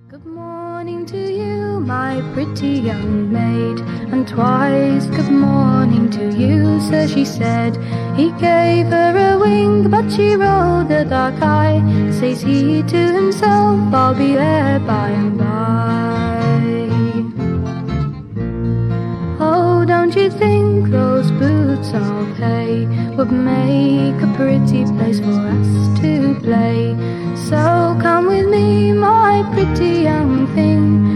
Good morning to you, my pretty young maid, and twice good morning to you, sir, she said. He gave her a wink, but she rolled a dark eye. Says he to himself, I'll be there by and by. Oh, don't you think those boots of hay would make a pretty place for us to play? So come with me, my pretty young thing,